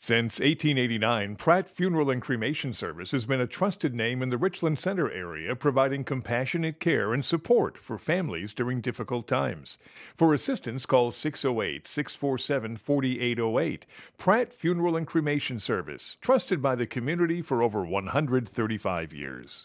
Since 1889, Pratt Funeral and Cremation Service has been a trusted name in the Richland Center area, providing compassionate care and support for families during difficult times. For assistance, call 608-647-4808. Pratt Funeral and Cremation Service, trusted by the community for over 135 years.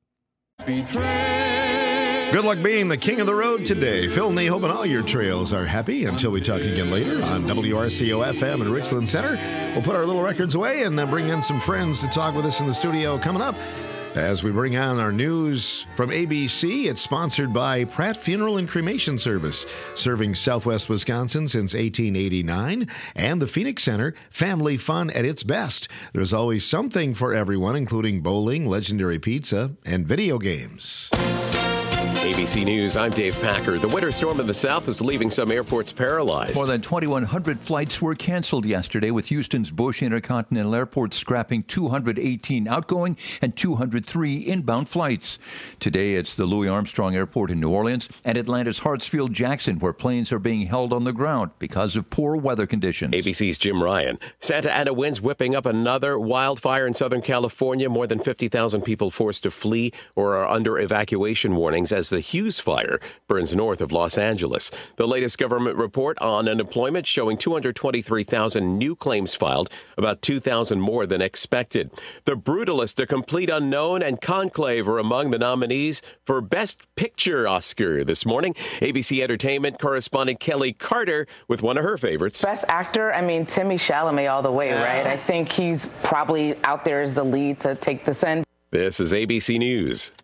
Good luck being the king of the road today. Phil Knee, hoping all your trails are happy. Until we talk again later on WRCO FM in Richland Center. We'll put our little records away and bring in some friends to talk with us in the studio coming up. As we bring on our news from ABC, it's sponsored by Pratt Funeral and Cremation Service, serving Southwest Wisconsin since 1889, and the Phoenix Center, family fun at its best. There's always something for everyone, including bowling, legendary pizza, and video games. ABC News, I'm Dave Packer. The winter storm in the south is leaving some airports paralyzed. More than 2,100 flights were canceled yesterday, with Houston's Bush Intercontinental Airport scrapping 218 outgoing and 203 inbound flights. Today, it's the Louis Armstrong Airport in New Orleans and Atlanta's Hartsfield-Jackson, where planes are being held on the ground because of poor weather conditions. ABC's Jim Ryan. Santa Ana winds whipping up another wildfire in Southern California. More than 50,000 people forced to flee or are under evacuation warnings as the Hughes Fire burns north of Los Angeles. The latest government report on unemployment showing 223,000 new claims filed, about 2,000 more than expected. The Brutalist, A Complete Unknown, and Conclave are among the nominees for Best Picture Oscar this morning. ABC Entertainment correspondent Kelly Carter with one of her favorites. Best Actor, Timmy Chalamet all the way, right? I think he's probably out there as the lead to take this end. This is ABC News.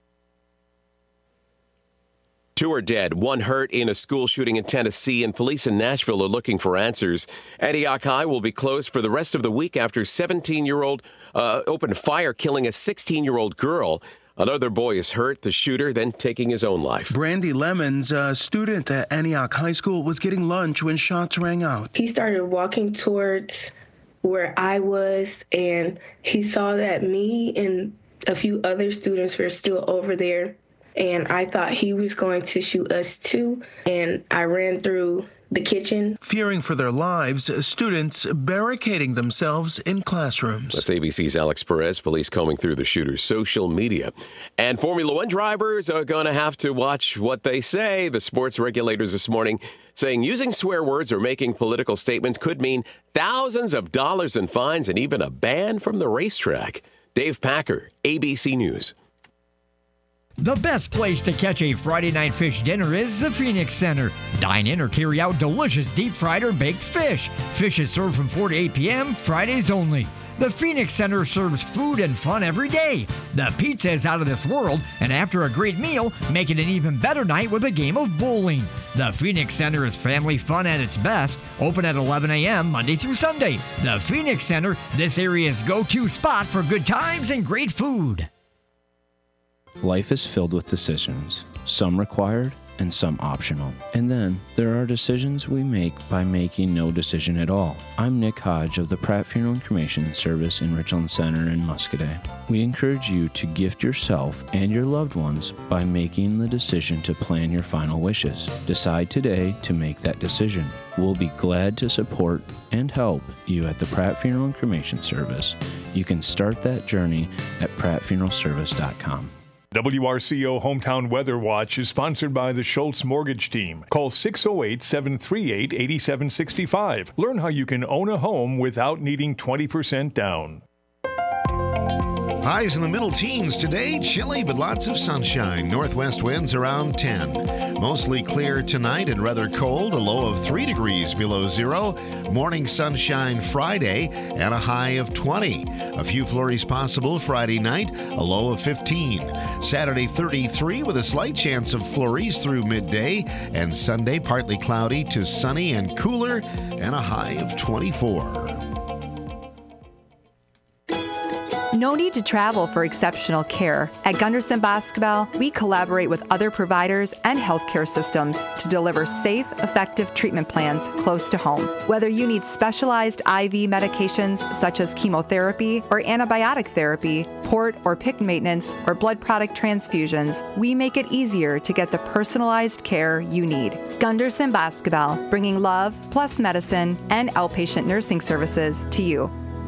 2 are dead, 1 hurt in a school shooting in Tennessee, and police in Nashville are looking for answers. Antioch High will be closed for the rest of the week after 17-year-old opened fire, killing a 16-year-old girl. Another boy is hurt, the shooter then taking his own life. Brandy Lemons, a student at Antioch High School, was getting lunch when shots rang out. He started walking towards where I was, and he saw that me and a few other students were still over there. And I thought he was going to shoot us too, and I ran through the kitchen. Fearing for their lives, students barricading themselves in classrooms. That's ABC's Alex Perez, police combing through the shooter's social media. And Formula One drivers are going to have to watch what they say. The sports regulators this morning saying using swear words or making political statements could mean thousands of dollars in fines and even a ban from the racetrack. Dave Packer, ABC News. The best place to catch a Friday night fish dinner is the Phoenix Center. Dine in or carry out delicious deep-fried or baked fish. Fish is served from 4 to 8 p.m., Fridays only. The Phoenix Center serves food and fun every day. The pizza is out of this world, and after a great meal, make it an even better night with a game of bowling. The Phoenix Center is family fun at its best, open at 11 a.m. Monday through Sunday. The Phoenix Center, this area's go-to spot for good times and great food. Life is filled with decisions, some required and some optional. And then there are decisions we make by making no decision at all. I'm Nick Hodge of the Pratt Funeral and Cremation Service in Richland Center in Muscoda. We encourage you to gift yourself and your loved ones by making the decision to plan your final wishes. Decide today to make that decision. We'll be glad to support and help you at the Pratt Funeral and Cremation Service. You can start that journey at prattfuneralservice.com. WRCO Hometown Weather Watch is sponsored by the Schultz Mortgage Team. Call 608-738-8765. Learn how you can own a home without needing 20% down. Highs in the middle teens today, chilly but lots of sunshine. Northwest winds around 10. Mostly clear tonight and rather cold, a low of 3 degrees below zero. Morning sunshine Friday and a high of 20. A few flurries possible Friday night, a low of 15. Saturday 33 with a slight chance of flurries through midday. And Sunday partly cloudy to sunny and cooler and a high of 24. No need to travel for exceptional care. At Gunderson Boscobel, we collaborate with other providers and healthcare systems to deliver safe, effective treatment plans close to home. Whether you need specialized IV medications such as chemotherapy or antibiotic therapy, port or PICC maintenance, or blood product transfusions, we make it easier to get the personalized care you need. Gunderson Boscobel, bringing love plus medicine and outpatient nursing services to you.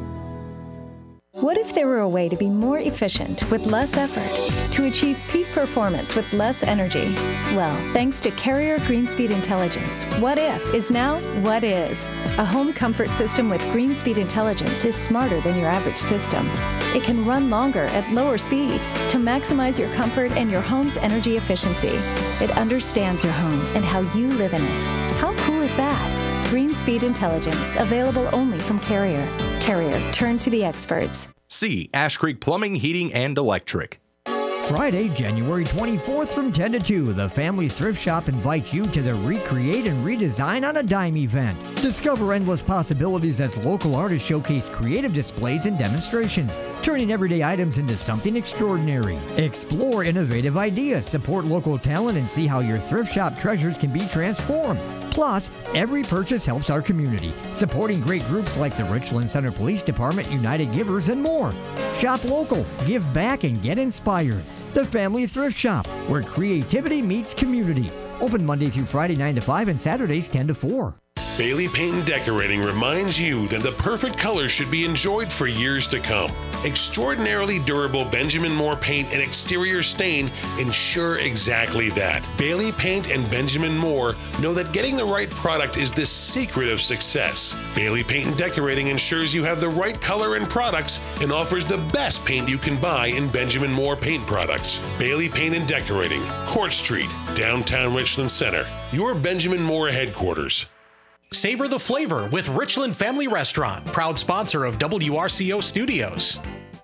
What if there were a way to be more efficient with less effort, to achieve peak performance with less energy? Well, thanks to Carrier Greenspeed Intelligence, What If is now What Is. A home comfort system with Greenspeed Intelligence is smarter than your average system. It can run longer at lower speeds to maximize your comfort and your home's energy efficiency. It understands your home and how you live in it. How cool is that? Greenspeed Intelligence, available only from Carrier. Carrier, turn to the experts. C. Ash Creek Plumbing, Heating, and Electric. Friday, January 24th from 10 to 2, the Family Thrift Shop invites you to the Recreate and Redesign on a Dime event. Discover endless possibilities as local artists showcase creative displays and demonstrations, turning everyday items into something extraordinary. Explore innovative ideas, support local talent, and see how your thrift shop treasures can be transformed. Plus, every purchase helps our community, supporting great groups like the Richland Center Police Department, United Givers, and more. Shop local, give back, and get inspired. The Family Thrift Shop, where creativity meets community. Open Monday through Friday 9 to 5 and Saturdays 10 to 4. Bailey Paint and Decorating reminds you that the perfect color should be enjoyed for years to come. Extraordinarily durable Benjamin Moore paint and exterior stain ensure exactly that. Bailey Paint and Benjamin Moore know that getting the right product is the secret of success. Bailey Paint and Decorating ensures you have the right color and products and offers the best paint you can buy in Benjamin Moore paint products. Bailey Paint and Decorating, Court Street, downtown Richland Center, your Benjamin Moore headquarters. Savor the flavor with Richland Family Restaurant, proud sponsor of WRCO Studios.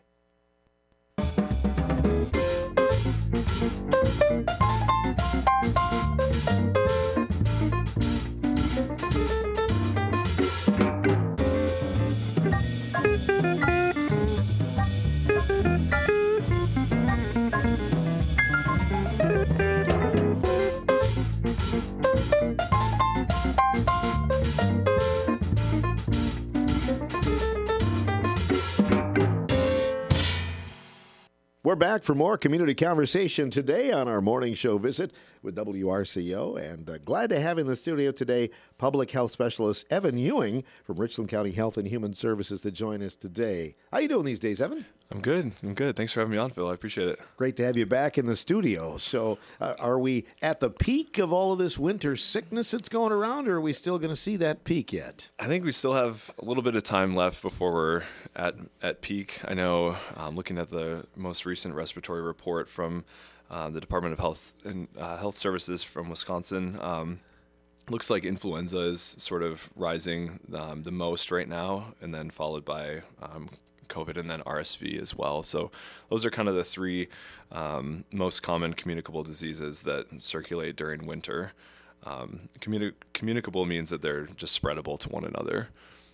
We're back for more community conversation today on our morning show visit with WRCO, and glad to have in the studio today public health specialist Evan Ewing from Richland County Health and Human Services to join us today. How you doing these days, Evan? I'm good. Thanks for having me on, Phil. I appreciate it. Great to have you back in the studio. So are we at the peak of all of this winter sickness that's going around, or are we still going to see that peak yet? I think we still have a little bit of time left before we're at peak. I know looking at the most recent respiratory report from the Department of Health and Health Services from Wisconsin, looks like influenza is sort of rising the most right now, and then followed by COVID and then RSV as well. So those are kind of the three most common communicable diseases that circulate during winter. Communicable means that they're just spreadable to one another.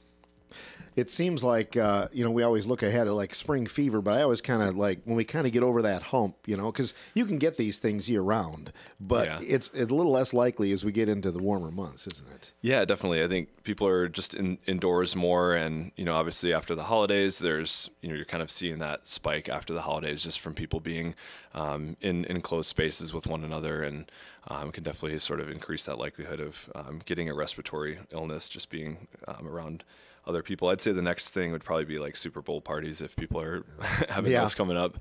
It seems like, we always look ahead at like spring fever, but I always kind of like when we kind of get over that hump, because you can get these things year round, but it's a little less likely as we get into the warmer months, isn't it? Yeah, definitely. I think people are just indoors more. And, obviously after the holidays, there's, you're kind of seeing that spike after the holidays just from people being in enclosed spaces with one another, and can definitely sort of increase that likelihood of getting a respiratory illness just being around other people. I'd say the next thing would probably be like Super Bowl parties if people are having those coming up.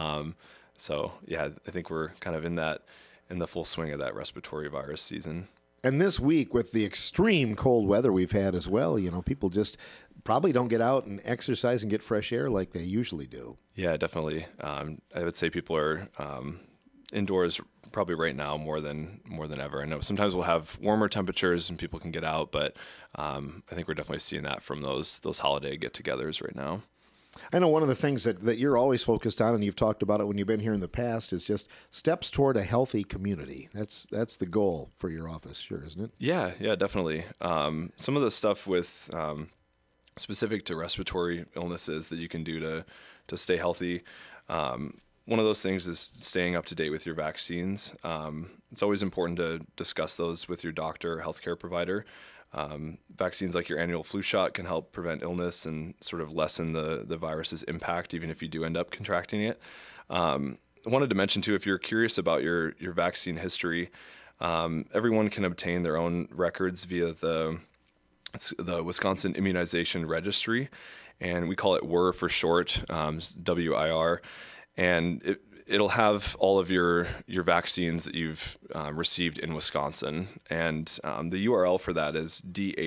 So I think we're kind of in the full swing of that respiratory virus season. And this week with the extreme cold weather we've had as well, people just probably don't get out and exercise and get fresh air like they usually do. Yeah, definitely. I would say people are indoors probably right now more than ever. I know sometimes we'll have warmer temperatures and people can get out, but I think we're definitely seeing that from those holiday get-togethers right now. I know one of the things that you're always focused on, and you've talked about it when you've been here in the past, is just steps toward a healthy community. That's the goal for your office, sure, isn't it? Yeah, definitely. Some of the stuff with specific to respiratory illnesses that you can do stay healthy. One of those things is staying up to date with your vaccines. It's always important to discuss those with your doctor or healthcare provider. Vaccines like your annual flu shot can help prevent illness and sort of lessen the virus's impact, even if you do end up contracting it. I wanted to mention, too, if you're curious about your vaccine history, everyone can obtain their own records via the Wisconsin Immunization Registry, and we call it WIR for short, WIR, and it'll have all of your vaccines that you've received in Wisconsin, and the URL for that is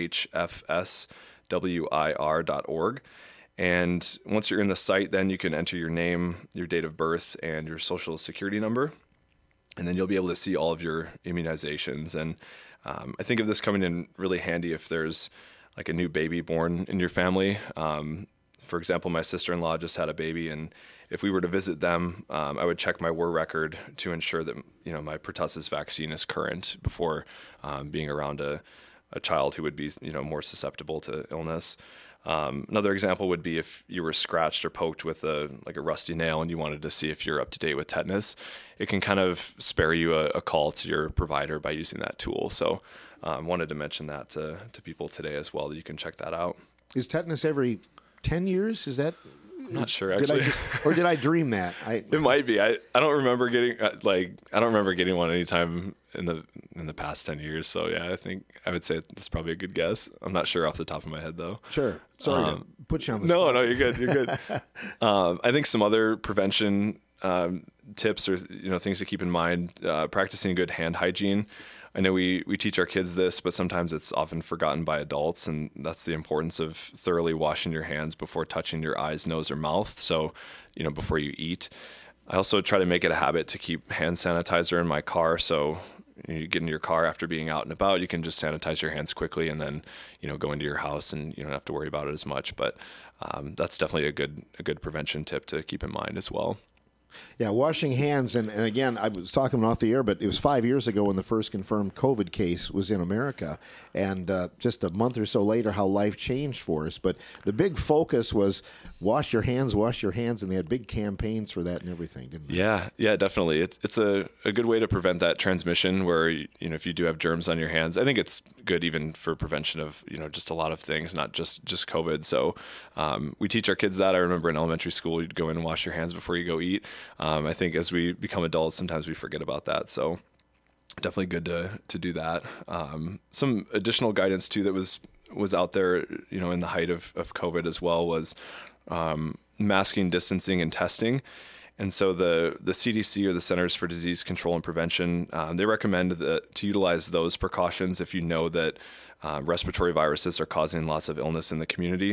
dhfswir.org. And once you're in the site, then you can enter your name, your date of birth, and your social security number, and then you'll be able to see all of your immunizations. And I think of this coming in really handy if there's like a new baby born in your family. For example, my sister-in-law just had a baby, and if we were to visit them, I would check my WIR record to ensure that my pertussis vaccine is current before being around a child who would be more susceptible to illness. Another example would be if you were scratched or poked with a rusty nail and you wanted to see if you're up to date with tetanus. It can kind of spare you a call to your provider by using that tool. So wanted to mention that to people today as well, that you can check that out. Is tetanus every 10 years? Is that? I'm not sure, actually. Did I dream that? It might be. I don't remember getting one anytime in the past 10 years. So yeah, I would say that's probably a good guess. I'm not sure off the top of my head though. Sure. Sorry to put you on the spot. No, you're good. You're good. I think some other prevention tips or things to keep in mind: practicing good hand hygiene. I know we teach our kids this, but sometimes it's often forgotten by adults, and that's the importance of thoroughly washing your hands before touching your eyes, nose, or mouth. So, before you eat. I also try to make it a habit to keep hand sanitizer in my car. So you get into your car after being out and about, you can just sanitize your hands quickly and then, go into your house and you don't have to worry about it as much. But that's definitely a good prevention tip to keep in mind as well. Yeah, washing hands, and again, I was talking off the air, but it was 5 years ago when the first confirmed COVID case was in America, and just a month or so later, how life changed for us. But the big focus was wash your hands, and they had big campaigns for that and everything, didn't they? Yeah, definitely. It's a good way to prevent that transmission where, if you do have germs on your hands, I think it's good even for prevention of, just a lot of things, not just COVID. So we teach our kids that. I remember in elementary school, you'd go in and wash your hands before you go eat. I think as we become adults, sometimes we forget about that. So definitely good to do that. Some additional guidance too that was out there, in the height of COVID as well, was masking, distancing, and testing. And so the CDC, or the Centers for Disease Control and Prevention, they recommend to utilize those precautions if you know that respiratory viruses are causing lots of illness in the community,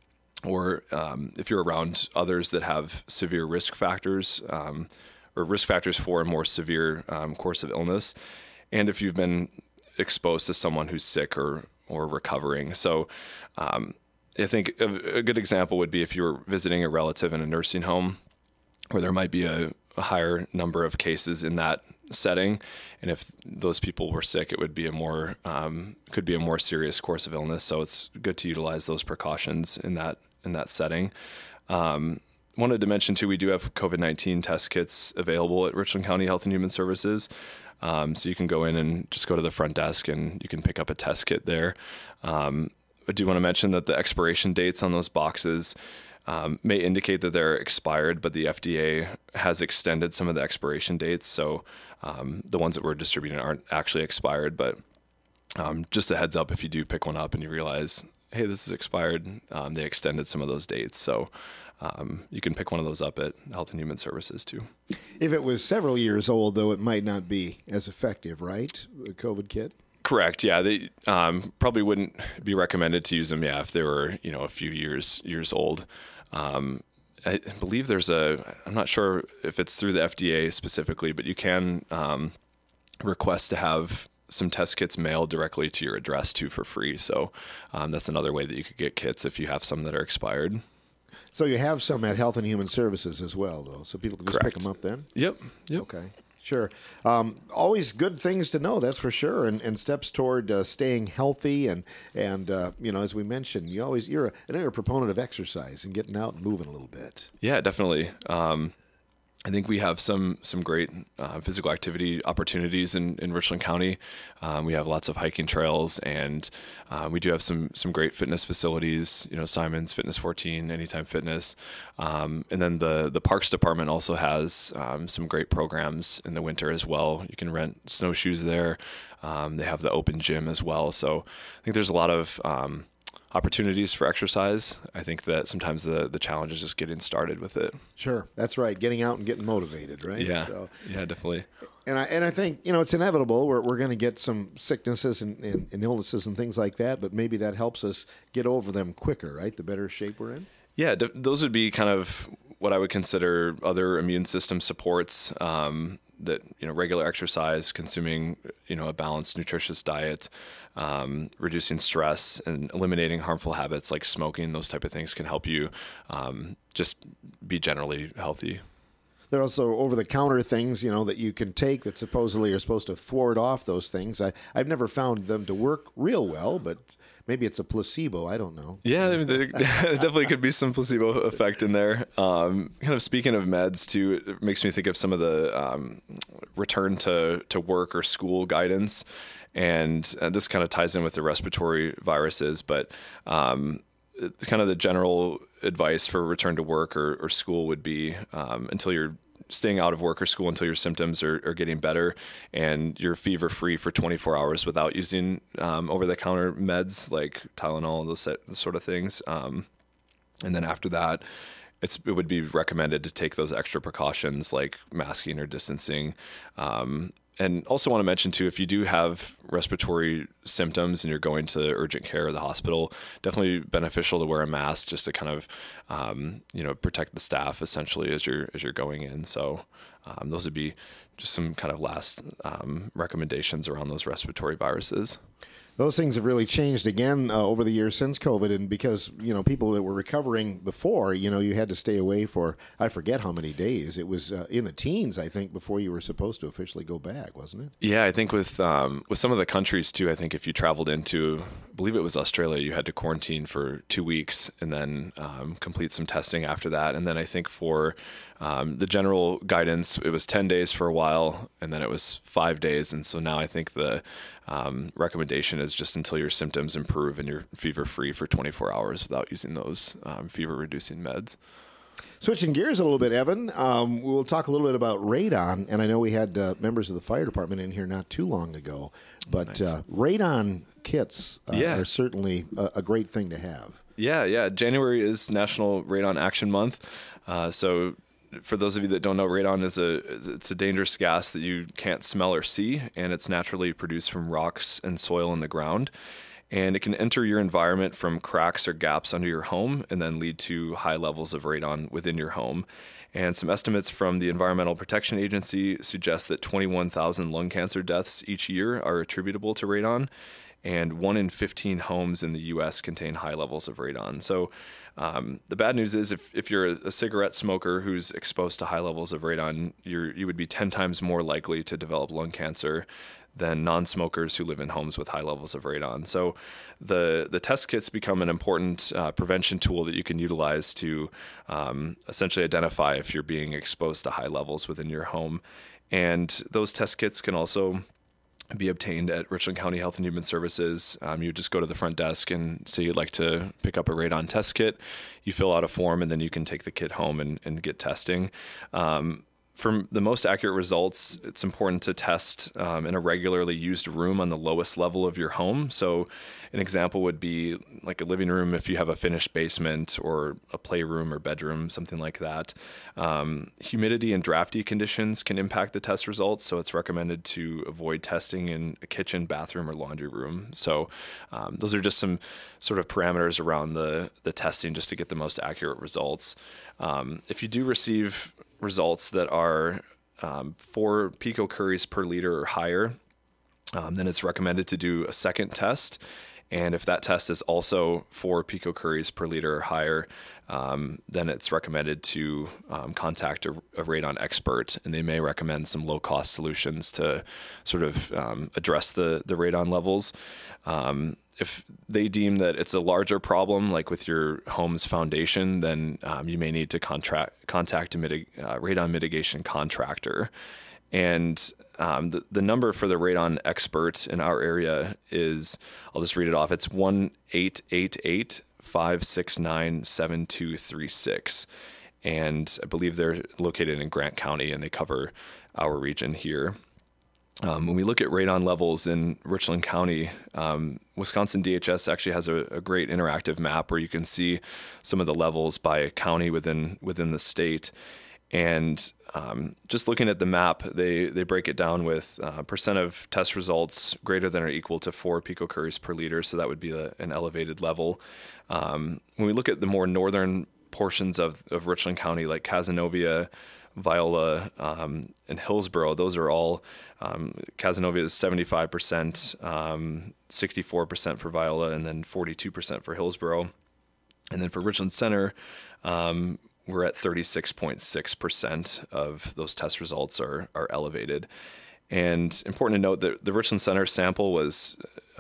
or if you're around others that have severe risk factors, or risk factors for a more severe course of illness, and if you've been exposed to someone who's sick or recovering. So I think a good example would be if you were visiting a relative in a nursing home, where there might be a higher number of cases in that setting, and if those people were sick, it would be could be a more serious course of illness. So it's good to utilize those precautions in that setting. Wanted to mention too, we do have COVID-19 test kits available at Richland County Health and Human Services. So you can go in and just go to the front desk and you can pick up a test kit there. I do want to mention that the expiration dates on those boxes may indicate that they're expired, but the FDA has extended some of the expiration dates. So the ones that we're distributing aren't actually expired, but just a heads up, if you do pick one up and you realize, hey, this is expired, they extended some of those dates. So you can pick one of those up at Health and Human Services too. If it was several years old, though, it might not be as effective, right? The COVID kit? Correct. Yeah, they probably wouldn't be recommended to use them. Yeah, if they were a few years old. I believe I'm not sure if it's through the FDA specifically, but you can request to have some test kits mailed directly to your address too for free. So that's another way that you could get kits if you have some that are expired. So you have some at Health and Human Services as well, though, so people can just pick them up then? Yep. Okay. Sure. Always good things to know, that's for sure, and steps toward staying healthy. And as we mentioned, you're a proponent of exercise and getting out and moving a little bit. Yeah, definitely. I think we have some great physical activity opportunities in Richland County. We have lots of hiking trails, and we do have some great fitness facilities. Simon's Fitness 14, Anytime Fitness, and then the Parks Department also has some great programs in the winter as well. You can rent snowshoes there. They have the open gym as well. So I think there's a lot of opportunities for exercise. I think that sometimes the challenge is just getting started with it. Sure, that's right. Getting out and getting motivated, right? Yeah, yeah, definitely. And I think it's inevitable. We're going to get some sicknesses and illnesses and things like that, but maybe that helps us get over them quicker, right? The better shape we're in. Yeah, those would be kind of what I would consider other immune system supports. That regular exercise, consuming a balanced, nutritious diet, reducing stress, and eliminating harmful habits like smoking. Those type of things can help you just be generally healthy. There are also over-the-counter things, that you can take that supposedly are supposed to thwart off those things. I've never found them to work real well, but maybe it's a placebo. I don't know. Yeah, there definitely could be some placebo effect in there. Kind of speaking of meds, too, it makes me think of some of the return to work or school guidance. And this kind of ties in with the respiratory viruses, but kind of the general advice for return to work or school would be until you're staying out of work or school until your symptoms are getting better and you're fever free for 24 hours without using over-the-counter meds like Tylenol and those sort of things. And then after that, it would be recommended to take those extra precautions like masking or distancing. And also want to mention, too, if you do have respiratory symptoms and you're going to urgent care or the hospital, definitely beneficial to wear a mask just to kind of, protect the staff essentially as you're going in. So those would be just some kind of last recommendations around those respiratory viruses. Those things have really changed again over the years since COVID, and because people that were recovering before, you had to stay away for I forget how many days. It was in the teens, I think, before you were supposed to officially go back, wasn't it? Yeah, I think with some of the countries too. I think if you traveled into, I believe it was Australia, you had to quarantine for 2 weeks and then complete some testing after that. And then I think for the general guidance, it was 10 days for a while, and then it was 5 days. And so now I think the recommendation is just until your symptoms improve and you're fever-free for 24 hours without using those fever-reducing meds. Switching gears a little bit, Evan, we'll talk a little bit about radon. And I know we had members of the fire department in here not too long ago, but nice. Radon kits are certainly a great thing to have. Yeah. January is National Radon Action Month. So for those of you that don't know, radon it's a dangerous gas that you can't smell or see, and it's naturally produced from rocks and soil in the ground. And it can enter your environment from cracks or gaps under your home and then lead to high levels of radon within your home. And some estimates from the Environmental Protection Agency suggest that 21,000 lung cancer deaths each year are attributable to radon, and 1 in 15 homes in the U.S. contain high levels of radon. So the bad news is if you're a cigarette smoker who's exposed to high levels of radon, you would be 10 times more likely to develop lung cancer than non-smokers who live in homes with high levels of radon. So the test kits become an important prevention tool that you can utilize to essentially identify if you're being exposed to high levels within your home. And those test kits can also be obtained at Richland County Health and Human Services. You just go to the front desk and say you'd like to pick up a radon test kit. You fill out a form, and then you can take the kit home and get testing. For the most accurate results, it's important to test in a regularly used room on the lowest level of your home. So an example would be like a living room if you have a finished basement, or a playroom or bedroom, something like that. Humidity and drafty conditions can impact the test results, so it's recommended to avoid testing in a kitchen, bathroom, or laundry room. So those are just some sort of parameters around the testing just to get the most accurate results. If you do receive results that are 4 picocuries per liter or higher, then it's recommended to do a second test. And if that test is also 4 picocuries per liter or higher, then it's recommended to contact a radon expert, and they may recommend some low-cost solutions to sort of address the radon levels. If they deem that it's a larger problem, like with your home's foundation, then you may need to contact a radon mitigation contractor. And the number for the radon expert in our area is, I'll just read it off. It's 1-888-569-7236. And I believe they're located in Grant County, and they cover our region here. When we look at radon levels in Richland County, Wisconsin DHS actually has a great interactive map where you can see some of the levels by county within the state. And just looking at the map, they break it down with percent of test results greater than or equal to 4 picocuries per liter. So that would be an elevated level. When we look at the more northern portions of Richland County, like Cazenovia, Viola, and Hillsborough, those are all, Cazenovia is 75%, 64% for Viola, and then 42% for Hillsborough. And then for Richland Center, we're at 36.6% of those test results are elevated. And important to note that the Richland Center sample was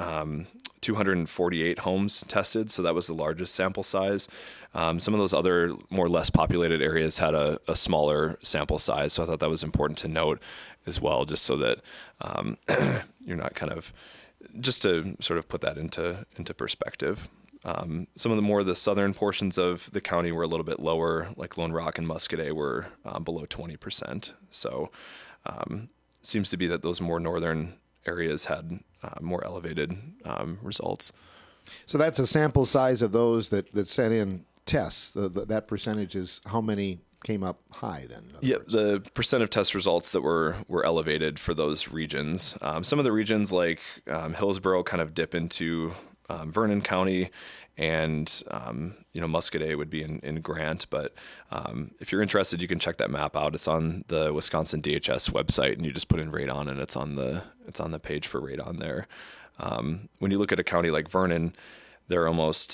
248 homes tested, so that was the largest sample size. Some of those other more less populated areas had a smaller sample size, so I thought that was important to note as well, just so that you're not kind of, just to sort of put that into perspective. Some of the southern portions of the county were a little bit lower, like Lone Rock and Muscoda were below 20%. So seems to be that those more northern areas had more elevated results. So that's a sample size of those that sent in tests. That percentage is how many came up high then? Yeah, the percent of test results that were elevated for those regions. Some of the regions like Hillsborough kind of dip into Vernon County, and Muscoda would be in Grant. But if you're interested, you can check that map out. It's on the Wisconsin DHS website, and you just put in radon, and it's on the page for radon there. When you look at a county like Vernon, they're almost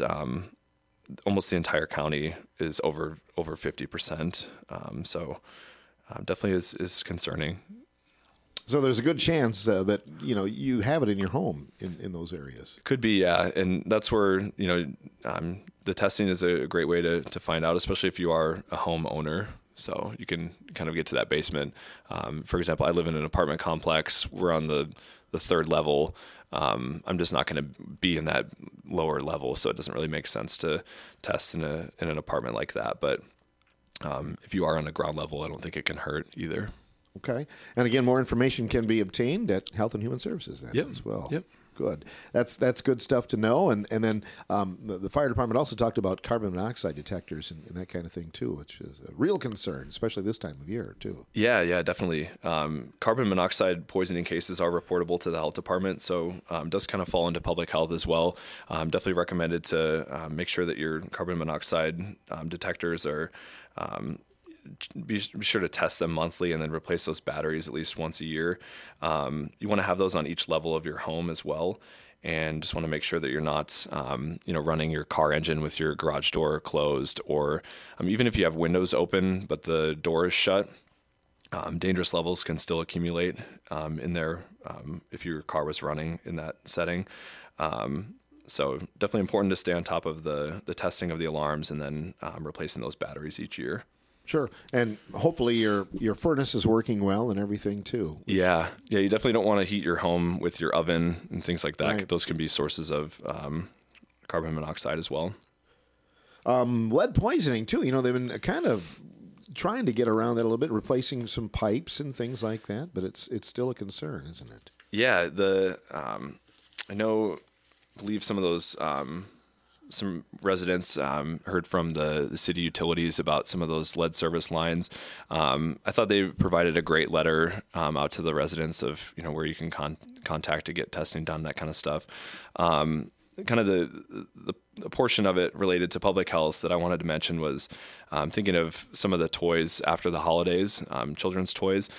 the entire county is over 50%. So definitely is concerning. So there's a good chance that you have it in your home in those areas. Could be, yeah, and that's where the testing is a great way to find out, especially if you are a homeowner. So you can kind of get to that basement. For example, I live in an apartment complex. We're on the third level. I'm just not going to be in that lower level, so it doesn't really make sense to test in an apartment like that. But if you are on a ground level, I don't think it can hurt either. Okay. And again, more information can be obtained at Health and Human Services then as well. Yep. Good. That's good stuff to know. And then the fire department also talked about carbon monoxide detectors and that kind of thing too, which is a real concern, especially this time of year too. Yeah, definitely. Carbon monoxide poisoning cases are reportable to the health department, so it does kind of fall into public health as well. Definitely recommended to make sure that your carbon monoxide detectors are be sure to test them monthly and then replace those batteries at least once a year. You want to have those on each level of your home as well. And just want to make sure that you're not, running your car engine with your garage door closed, or even if you have windows open but the door is shut, dangerous levels can still accumulate in there if your car was running in that setting. So definitely important to stay on top of the testing of the alarms and then replacing those batteries each year. Sure, and hopefully your furnace is working well and everything too. Yeah, you definitely don't want to heat your home with your oven and things like that. Right. Those can be sources of carbon monoxide as well. Lead poisoning too. They've been kind of trying to get around that a little bit, replacing some pipes and things like that, but it's still a concern, isn't it? Yeah, I believe some of those. Some residents heard from the city utilities about some of those lead service lines. I thought they provided a great letter out to the residents of where you can contact to get testing done, that kind of stuff. Kind of the portion of it related to public health that I wanted to mention was thinking of some of the toys after the holidays, children's toys.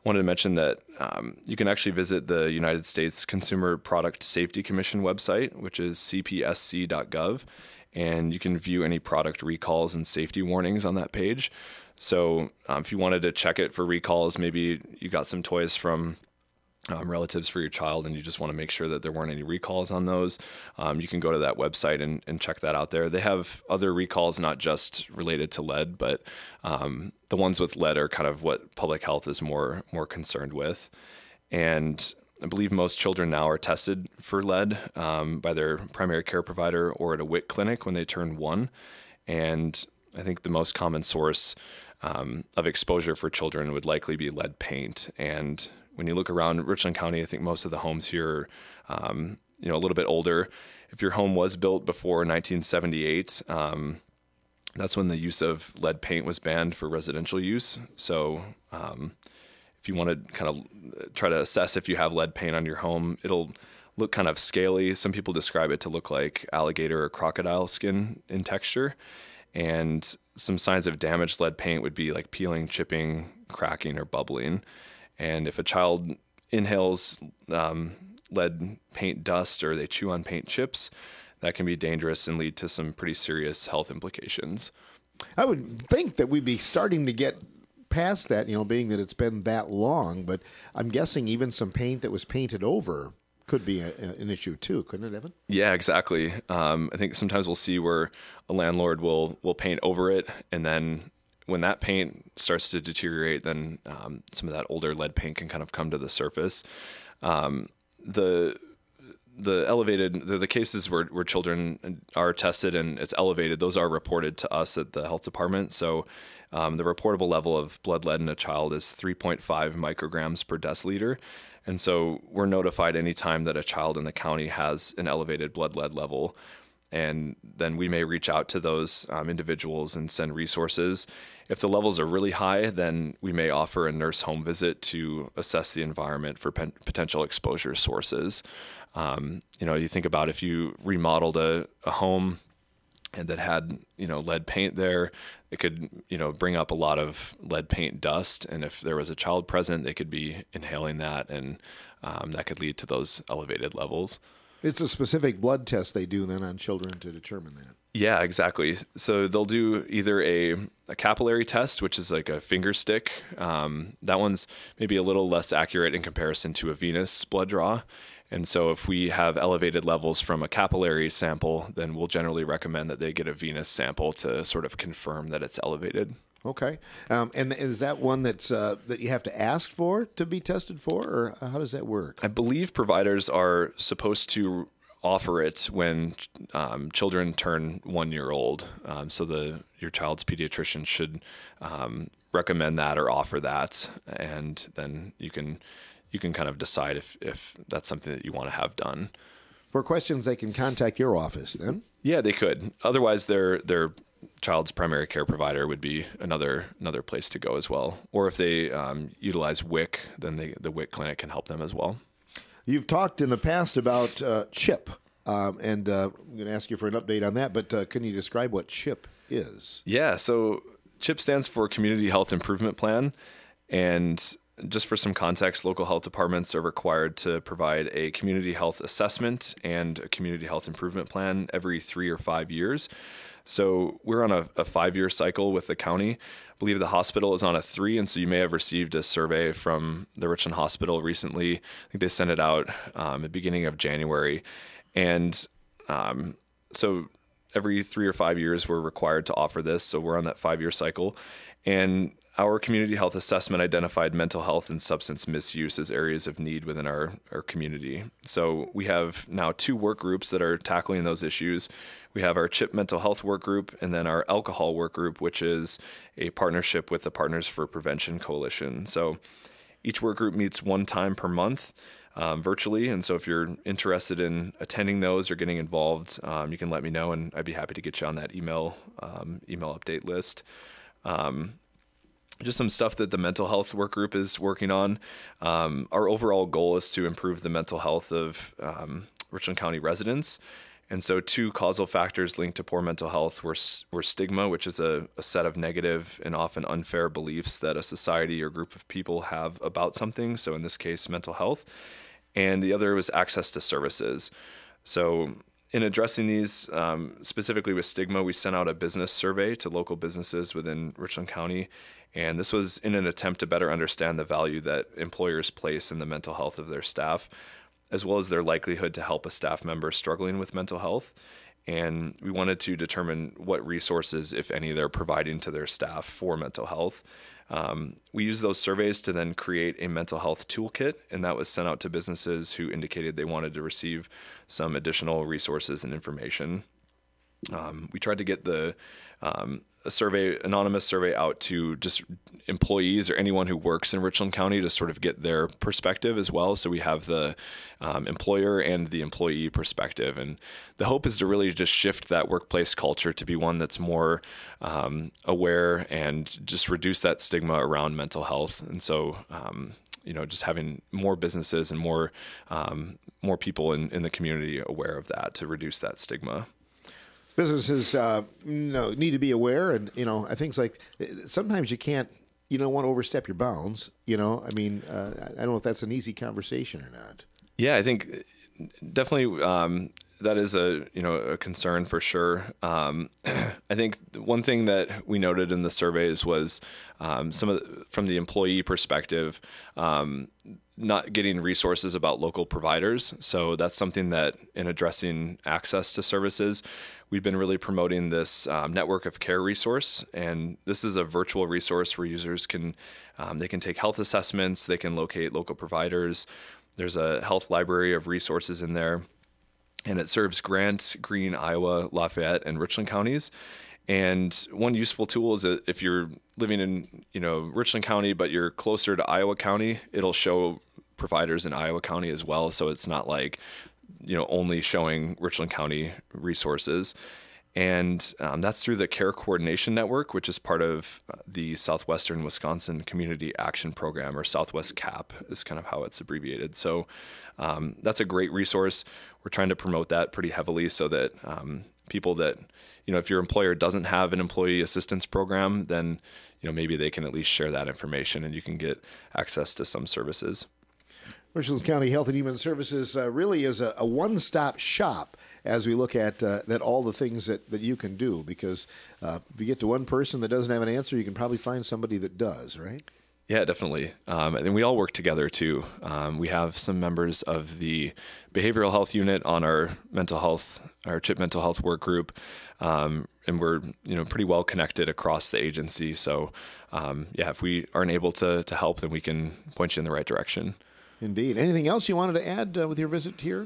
wanted to mention that you can actually visit the United States Consumer Product Safety Commission website, which is cpsc.gov, and you can view any product recalls and safety warnings on that page. So if you wanted to check it for recalls, maybe you got some toys from relatives for your child and you just want to make sure that there weren't any recalls on those, you can go to that website and check that out there. They have other recalls, not just related to lead, but the ones with lead are kind of what public health is more concerned with. And I believe most children now are tested for lead by their primary care provider or at a WIC clinic when they turn 1. And I think the most common source of exposure for children would likely be lead paint. And when you look around Richland County, I think most of the homes here are, a little bit older. If your home was built before 1978, that's when the use of lead paint was banned for residential use. So if you want to kind of try to assess if you have lead paint on your home, it'll look kind of scaly. Some people describe it to look like alligator or crocodile skin in texture. And some signs of damaged lead paint would be like peeling, chipping, cracking, or bubbling. And if a child inhales lead paint dust or they chew on paint chips, that can be dangerous and lead to some pretty serious health implications. I would think that we'd be starting to get past that, being that it's been that long. But I'm guessing even some paint that was painted over could be an issue too, couldn't it, Evan? Yeah, exactly. I think sometimes we'll see where a landlord will paint over it, and then when that paint starts to deteriorate, then some of that older lead paint can kind of come to the surface. The cases where children are tested and it's elevated, those are reported to us at the health department. So the reportable level of blood lead in a child is 3.5 micrograms per deciliter. And so we're notified anytime that a child in the county has an elevated blood lead level. And then we may reach out to those individuals and send resources. If the levels are really high, then we may offer a nurse home visit to assess the environment for potential exposure sources. You think about if you remodeled a home and that had, lead paint there, it could, bring up a lot of lead paint dust. And if there was a child present, they could be inhaling that, and that could lead to those elevated levels. It's a specific blood test they do then on children to determine that. Yeah, exactly. So they'll do either a capillary test, which is like a finger stick. That one's maybe a little less accurate in comparison to a venous blood draw. And so if we have elevated levels from a capillary sample, then we'll generally recommend that they get a venous sample to sort of confirm that it's elevated. Okay. And is that one that's that you have to ask for to be tested for, or how does that work? I believe providers are supposed to offer it when children turn 1 year old. So your child's pediatrician should recommend that or offer that, and then you can kind of decide if that's something that you want to have done. For questions, they can contact your office then? Yeah, they could. Otherwise, their child's primary care provider would be another place to go as well. Or if they utilize WIC, then the WIC clinic can help them as well. You've talked in the past about CHIP, and I'm going to ask you for an update on that, but can you describe what CHIP is? Yeah, so CHIP stands for Community Health Improvement Plan, and just for some context, local health departments are required to provide a community health assessment and a community health improvement plan every 3 or 5 years. So we're on a 5-year cycle with the county. I believe the hospital is on a 3, and so you may have received a survey from the Richland Hospital recently. I think they sent it out at the beginning of January. And so every 3 or 5 years, we're required to offer this. So we're on that 5-year cycle. And our community health assessment identified mental health and substance misuse as areas of need within our community. So we have now 2 work groups that are tackling those issues. We have our CHIP mental health work group and then our alcohol work group, which is a partnership with the Partners for Prevention Coalition. So each work group meets 1 time per month virtually. And so if you're interested in attending those or getting involved, you can let me know, and I'd be happy to get you on that email update list. Just some stuff that the mental health work group is working on. Our overall goal is to improve the mental health of Richland County residents. And so 2 causal factors linked to poor mental health were stigma, which is a set of negative and often unfair beliefs that a society or group of people have about something. So in this case, mental health. And the other was access to services. So in addressing these, specifically with stigma, we sent out a business survey to local businesses within Richland County. And this was in an attempt to better understand the value that employers place in the mental health of their staff, as well as their likelihood to help a staff member struggling with mental health. And we wanted to determine what resources, if any, they're providing to their staff for mental health. We used those surveys to then create a mental health toolkit, and that was sent out to businesses who indicated they wanted to receive some additional resources and information. We tried to get anonymous survey out to just employees or anyone who works in Richland County to sort of get their perspective as well. So we have the employer and the employee perspective. And the hope is to really just shift that workplace culture to be one that's more aware and just reduce that stigma around mental health. And so, just having more businesses and more people in the community aware of that to reduce that stigma. Businesses, need to be aware, and things like sometimes you don't want to overstep your bounds. I don't know if that's an easy conversation or not. Yeah, I think definitely that is a concern for sure. I think one thing that we noted in the surveys was from the employee perspective, not getting resources about local providers. So that's something that in addressing access to services, we've been really promoting this network of care resource. And this is a virtual resource where users can take health assessments, they can locate local providers. There's a health library of resources in there. And it serves Grant, Greene, Iowa, Lafayette, and Richland counties. And one useful tool is that if you're living in, Richland County, but you're closer to Iowa County, it'll show providers in Iowa County as well. So it's not like, only showing Richland County resources. And that's through the Care Coordination Network, which is part of the Southwestern Wisconsin Community Action Program, or Southwest CAP is kind of how it's abbreviated. So that's a great resource. We're trying to promote that pretty heavily so that people that, if your employer doesn't have an employee assistance program, then, maybe they can at least share that information and you can get access to some services. Richland County Health and Human Services really is a one-stop shop as we look at all the things that you can do, because if you get to one person that doesn't have an answer, you can probably find somebody that does, right? Yeah, definitely. And we all work together too. We have some members of the behavioral health unit on our CHIP mental health work group. And we're, pretty well connected across the agency. So, if we aren't able to help, then we can point you in the right direction. Indeed. Anything else you wanted to add with your visit here?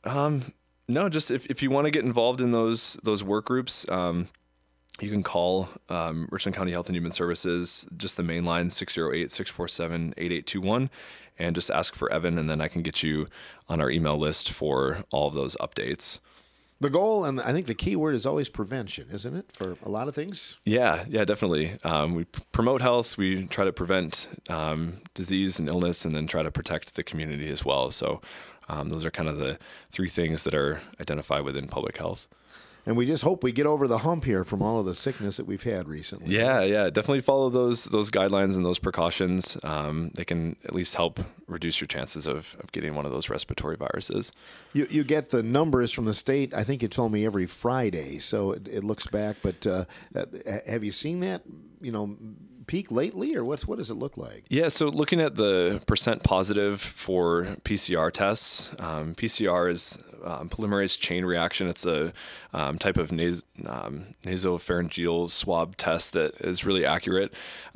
No, just if you want to get involved in those work groups, you can call Richland County Health and Human Services, just the main line, 608-647-8821, and just ask for Evan, and then I can get you on our email list for all of those updates. The goal, and I think the key word is always prevention, isn't it, for a lot of things? Yeah, definitely. We promote health. We try to prevent disease and illness, and then try to protect the community as well. So those are kind of the 3 things that are identified within public health. And we just hope we get over the hump here from all of the sickness that we've had recently. Yeah, definitely follow those guidelines and those precautions. They can at least help reduce your chances of getting one of those respiratory viruses. You get the numbers from the state, I think you told me, every Friday, so it looks back. But have you seen that, peak lately, or what does it look like? Yeah, so looking at the percent positive for PCR tests, PCR is polymerase chain reaction. It's a type of nasopharyngeal swab test that is really accurate.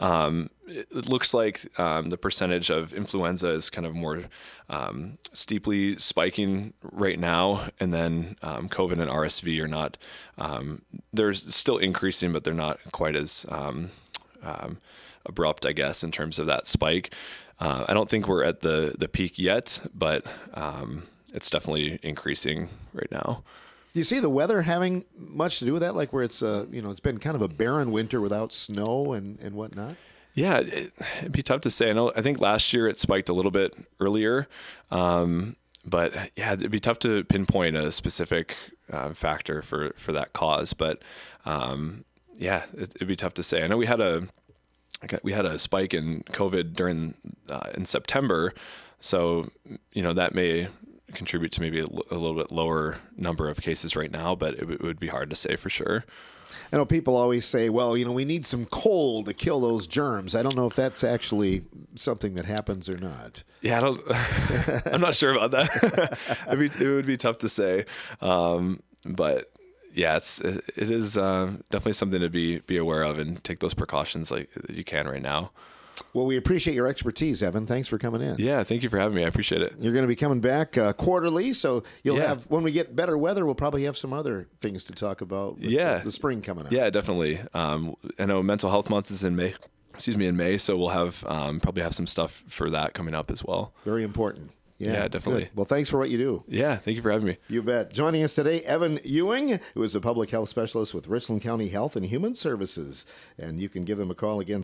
It looks like the percentage of influenza is kind of more steeply spiking right now, and then COVID and RSV are not. They're still increasing, but they're not quite as abrupt, I guess, in terms of that spike. I don't think we're at the peak yet, but it's definitely increasing right now. Do you see the weather having much to do with that? Like where it's it's been kind of a barren winter without snow and whatnot? Yeah, it'd be tough to say. I think last year it spiked a little bit earlier, but yeah, it'd be tough to pinpoint a specific factor for that cause. But it'd be tough to say. I know we had a spike in COVID in September, so that may contribute to maybe a little bit lower number of cases right now, but it would be hard to say for sure. I know people always say, well, we need some cold to kill those germs. I don't know if that's actually something that happens or not. Yeah, I'm not sure about that. It would be tough to say. But yeah, it is definitely something to be aware of and take those precautions like you can right now. Well, we appreciate your expertise, Evan. Thanks for coming in. Yeah, thank you for having me. I appreciate it. You're going to be coming back quarterly, so you'll have, when we get better weather, we'll probably have some other things to talk about with the spring coming up. Yeah, definitely. I know Mental Health Month is in May. In May, so we'll have probably have some stuff for that coming up as well. Very important. Yeah, definitely. Good. Well, thanks for what you do. Yeah, thank you for having me. You bet. Joining us today, Evan Ewing, who is a public health specialist with Richland County Health and Human Services. And you can give them a call again,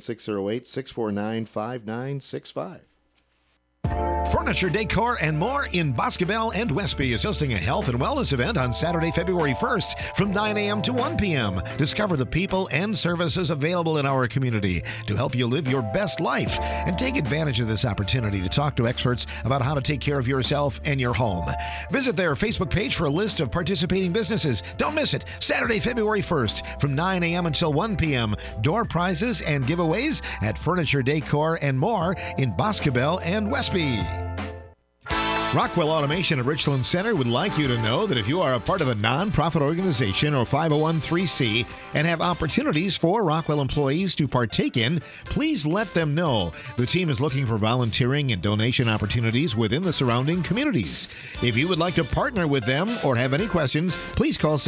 608-649-5965. Furniture, decor, and more in Boscobel and Westby is hosting a health and wellness event on Saturday, February 1st from 9 a.m. to 1 p.m. Discover the people and services available in our community to help you live your best life and take advantage of this opportunity to talk to experts about how to take care of yourself and your home. Visit their Facebook page for a list of participating businesses. Don't miss it. Saturday, February 1st from 9 a.m. until 1 p.m. Door prizes and giveaways at Furniture, Decor, and more in Boscobel and Westby. Rockwell Automation at Richland Center would like you to know that if you are a part of a nonprofit organization or 501(c) and have opportunities for Rockwell employees to partake in, please let them know. The team is looking for volunteering and donation opportunities within the surrounding communities. If you would like to partner with them or have any questions, please call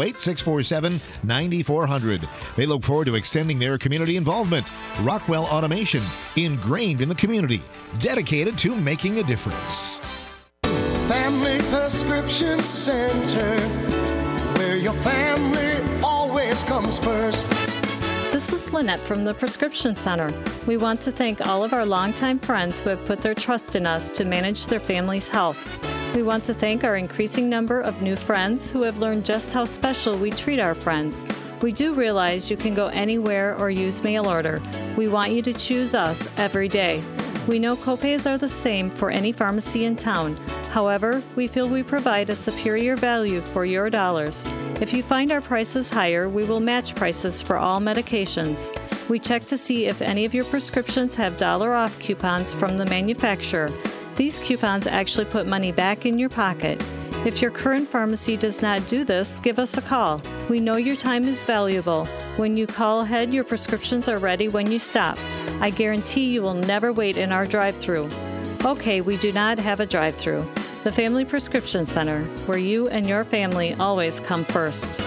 608-647-9400. They look forward to extending their community involvement. Rockwell Automation, ingrained in the community, dedicated to making a difference. Family Prescription Center, where your family always comes first. This is Lynette from the Prescription Center. We want to thank all of our longtime friends who have put their trust in us to manage their family's health. We want to thank our increasing number of new friends who have learned just how special we treat our friends. We do realize you can go anywhere or use mail order. We want you to choose us every day. We know copays are the same for any pharmacy in town. However, we feel we provide a superior value for your dollars. If you find our prices higher, we will match prices for all medications. We check to see if any of your prescriptions have $off coupons from the manufacturer. These coupons actually put money back in your pocket. If your current pharmacy does not do this, give us a call. We know your time is valuable. When you call ahead, your prescriptions are ready when you stop. I guarantee you will never wait in our drive-thru. Okay, we do not have a drive-thru. The Family Prescription Center, where you and your family always come first.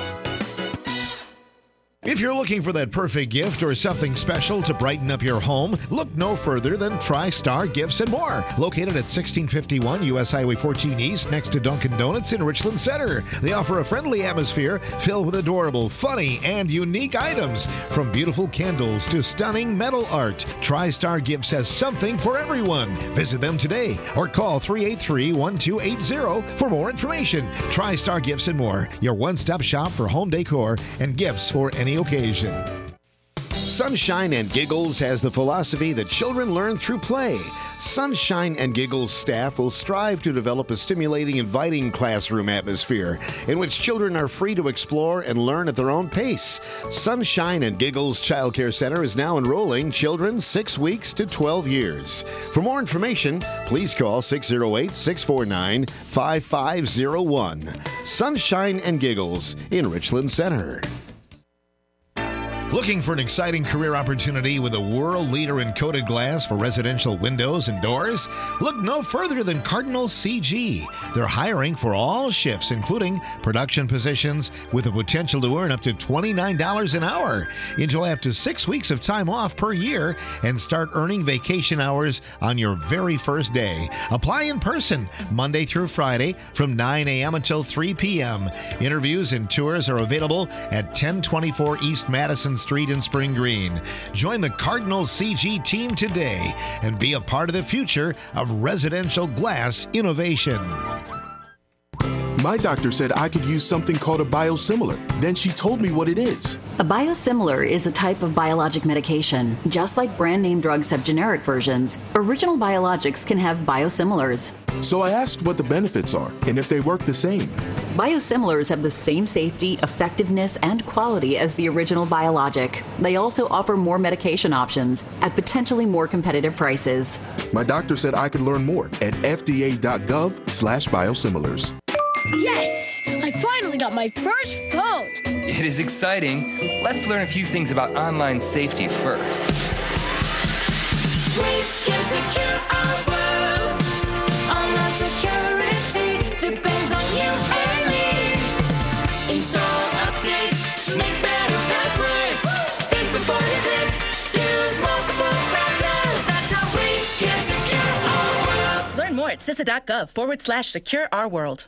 If you're looking for that perfect gift or something special to brighten up your home, look no further than TriStar Gifts and More, located at 1651 U.S. Highway 14 East next to Dunkin' Donuts in Richland Center. They offer a friendly atmosphere filled with adorable, funny, and unique items. From beautiful candles to stunning metal art, TriStar Gifts has something for everyone. Visit them today or call 383-1280 for more information. TriStar Gifts and More, your one-stop shop for home decor and gifts for any occasion. Sunshine and Giggles has the philosophy that children learn through play. Sunshine and Giggles staff will strive to develop a stimulating, inviting classroom atmosphere in which children are free to explore and learn at their own pace. Sunshine and Giggles Child Care Center is now enrolling children 6 weeks to 12 years. For more information, please call 608-649-5501. Sunshine and Giggles in Richland Center. Looking for an exciting career opportunity with a world leader in coated glass for residential windows and doors? Look no further than Cardinal CG. They're hiring for all shifts, including production positions, with the potential to earn up to $29 an hour. Enjoy up to 6 weeks of time off per year and start earning vacation hours on your very first day. Apply in person Monday through Friday from 9 a.m. until 3 p.m. Interviews and tours are available at 1024 East Madison Street in Spring Green. Join the Cardinal CG team today and be a part of the future of residential glass innovation. My doctor said I could use something called a biosimilar. Then she told me what it is. A biosimilar is a type of biologic medication. Just like brand name drugs have generic versions, original biologics can have biosimilars. So I asked what the benefits are and if they work the same. Biosimilars have the same safety, effectiveness, and quality as the original biologic. They also offer more medication options at potentially more competitive prices. My doctor said I could learn more at fda.gov/biosimilars. Yes! I finally got my first phone! It is exciting. Let's learn a few things about online safety first. We can secure our world. Online security depends on you and me. Install updates, make better passwords. Think before you click, use multiple factors. That's how we can secure our world. Learn more at CISA.gov/secure our world.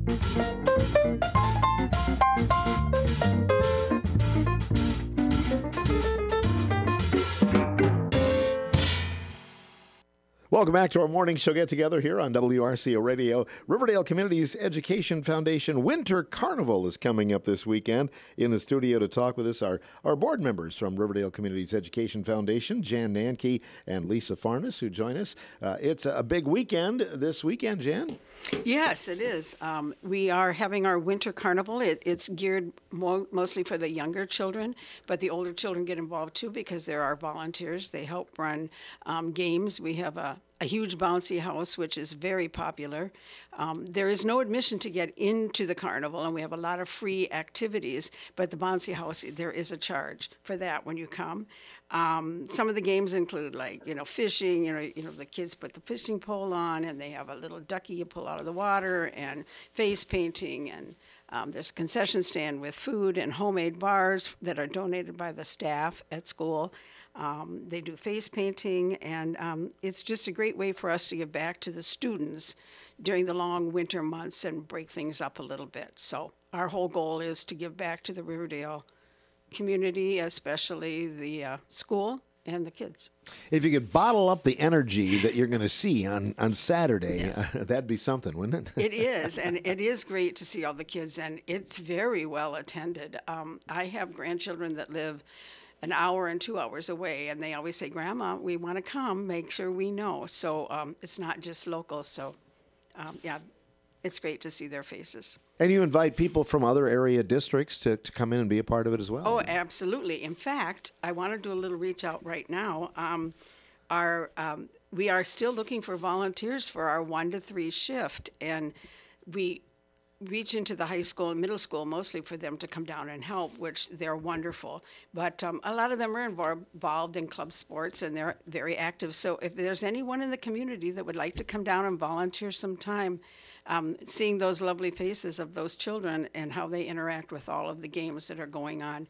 Welcome back to our morning show get-together here on WRCO Radio. Riverdale Communities Education Foundation Winter Carnival is coming up this weekend. In the studio to talk with us are our board members from Riverdale Communities Education Foundation, Jan Nanke and Lisa Farnes, who join us. It's a big weekend this weekend, Jan. Yes, it is. We are having our Winter Carnival. It's geared mostly for the younger children, but the older children get involved too because there are volunteers. They help run games. We have a huge bouncy house, which is very popular. There is no admission to get into the carnival, and we have a lot of free activities, but the bouncy house, there is a charge for that when you come. Some of the games include fishing, the kids put the fishing pole on and they have a little ducky you pull out of the water, and face painting, and there's a concession stand with food and homemade bars that are donated by the staff at school. They do face painting, and it's just a great way for us to give back to the students during the long winter months and break things up a little bit. So our whole goal is to give back to the Riverdale community, especially the school and the kids. If you could bottle up the energy that you're going to see on Saturday, yes. That'd be something, wouldn't it? It is, and it is great to see all the kids, and it's very well attended. I have grandchildren that live an hour and 2 hours away, and they always say, Grandma, we want to come, make sure we know. So it's not just local. So, it's great to see their faces. And you invite people from other area districts to come in and be a part of it as well. Oh, absolutely. In fact, I want to do a little reach out right now. We are still looking for volunteers for our 1 to 3 shift, and we reach into the high school and middle school mostly for them to come down and help, which they're wonderful. But a lot of them are involved in club sports, and they're very active. So if there's anyone in the community that would like to come down and volunteer some time, seeing those lovely faces of those children and how they interact with all of the games that are going on,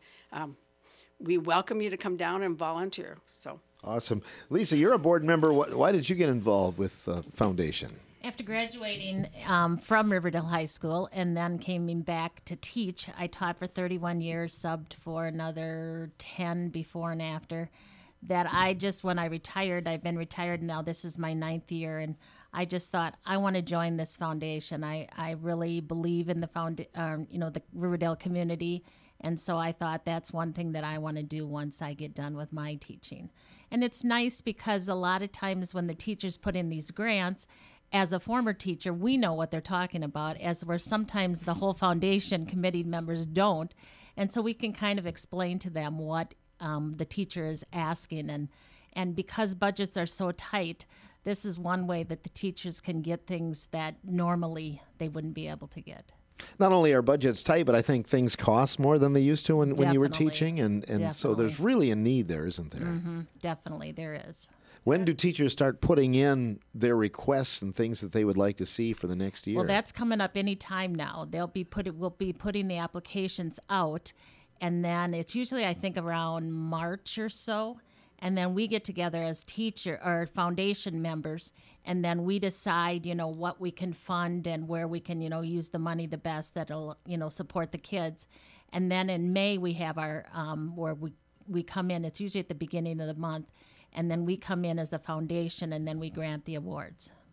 we welcome you to come down and volunteer. So awesome. Lisa, you're a board member. Why did you get involved with the foundation? After graduating from Riverdale High School and then coming back to teach, I taught for 31 years, subbed for another 10 before and after. That when I retired, I've been retired now, this is my 9th year, and I just thought, I want to join this foundation. I really believe in the the Riverdale community, and so I thought that's one thing that I want to do once I get done with my teaching. And it's nice because a lot of times when the teachers put in these grants, as a former teacher, we know what they're talking about, as where sometimes the whole foundation committee members don't. And so we can kind of explain to them what the teacher is asking. And because budgets are so tight, this is one way that the teachers can get things that normally they wouldn't be able to get. Not only are budgets tight, but I think things cost more than they used to when you were teaching. And so there's really a need there, isn't there? Mm-hmm. Definitely, there is. When do teachers start putting in their requests and things that they would like to see for the next year? Well, that's coming up any time now. We'll be putting the applications out, and then it's usually, I think, around March or so. And then we get together as teacher or foundation members, and then we decide, what we can fund and where we can, use the money the best that'll, support the kids. And then in May we have our where we come in. It's usually at the beginning of the month. And then we come in as the foundation, and then we grant the awards.